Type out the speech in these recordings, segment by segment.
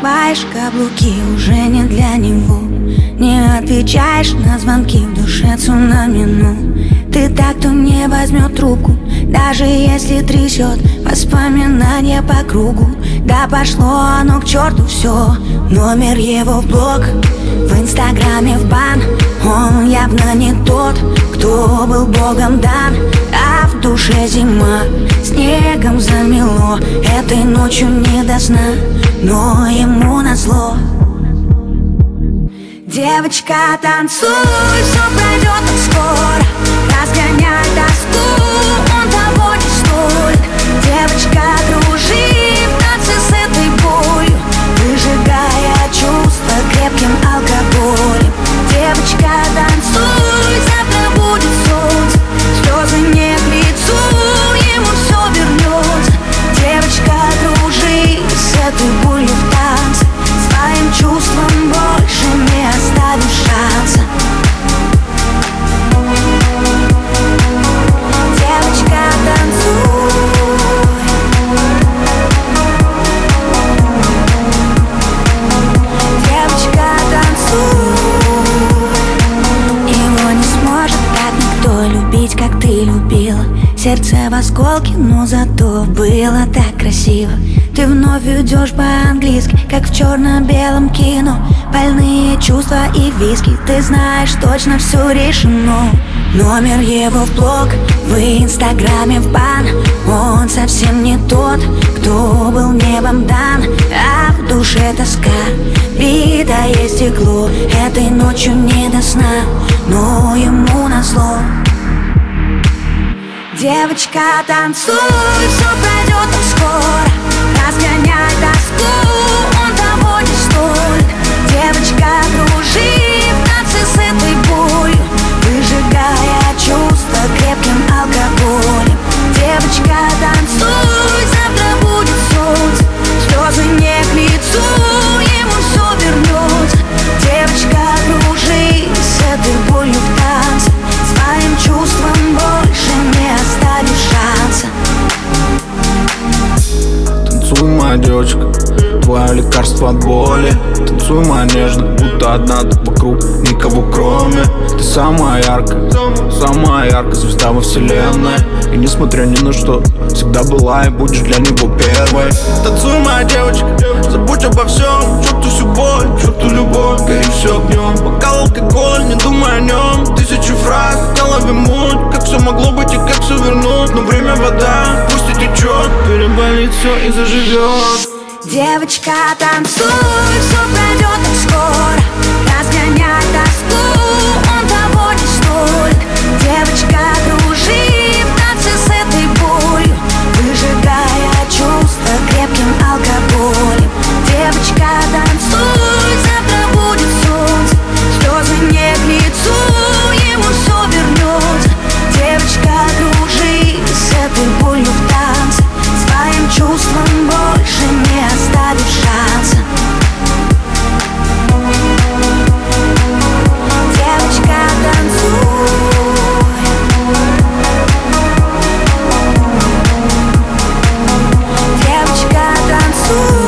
надеваешь каблуки, уже не для него. Не отвечаешь на звонки, в душе цунами, ну. Ты так, кто не возьмет трубку, даже если трясет воспоминания по кругу. Да пошло оно к черту все, номер его в блог, в инстаграме в бан. Он явно не тот, кто был богом дан. А в душе зима, снегом замело. Этой ночью не до сна, но ему назло. Девочка, танцуй, все пройдет так скоро. Разгоняй тоску, он того не стоит. Девочка, кружи в танце с этой болью, выжигая чувства крепким алкоголем. Девочка, танцуй, завтра будет солнце, слезы не к лицу, ему все вернется. Девочка, кружи с этой болью в танце, своим чувством больше не оставишь шанса. Девочка, танцуй. Девочка, танцуй. Его не сможет так никто любить, как ты любила. Сердце в осколке, но зато было так красиво. Ты вновь идешь по-английски, как в черно-белом кино. Больные чувства и виски, ты знаешь, точно все решено. Номер его в блог, в инстаграме в бан. Он совсем не тот, кто был небом дан. А в душе тоска, битое стекло. Этой ночью не до сна, но ему назло. Девочка, танцуй, все пройдет так скоро. Разгоняй тоску, он того не стоит. Девочка, кружи в танце с этой болью, выжигая чувства крепким алкоголем. Девочка, танцуй, завтра будет солнце, слезы не к лицу, ему все вернется. Девочка, кружи с этой болью в танце, своим чувством больше не оставишь шанса. Танцуй, моя девочка, твое лекарство от боли. Танцуй, моя нежная, будто одна тут вокруг, никого кроме. Ты самая яркая звезда во вселенной. И несмотря ни на что, всегда была и будешь для него первой. Танцуй, моя девочка, забудь обо всем. Черту всю боль, черту любовь, гори все огнем. Бокал алкоголь, не думай о нем. Тысячу фраз, в голове муть, как все могло быть и как все вернуть. Но время вода, пусть и течет, переболит все и заживет. Девочка, танцуй, все пройдет так скоро. Разгоняй тоску, он того не стоит. Девочка, кружи в танце с этой болью, выжигая чувства крепким алкоголем. Девочка, танцуй, завтра будет солнце, слезы не к лицу, ему все вернется. Девочка, кружи с этой болью в танце, своим чувством больше не оставишь шанса. Девочка, танцуй. Девочка, танцуй.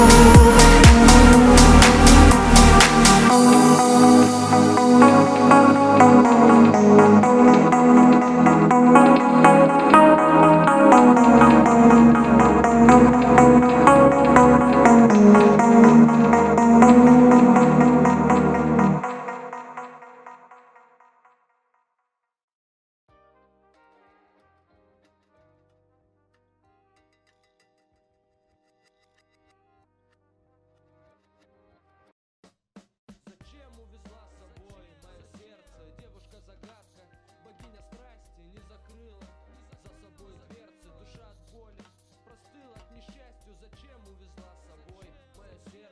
Зачем увезла с собой мое сердце? Девушка-загадка, богиня страсти, не закрыла за собой дверцы. Душа от боли простыла, к несчастью. Зачем увезла с собой мое сердце?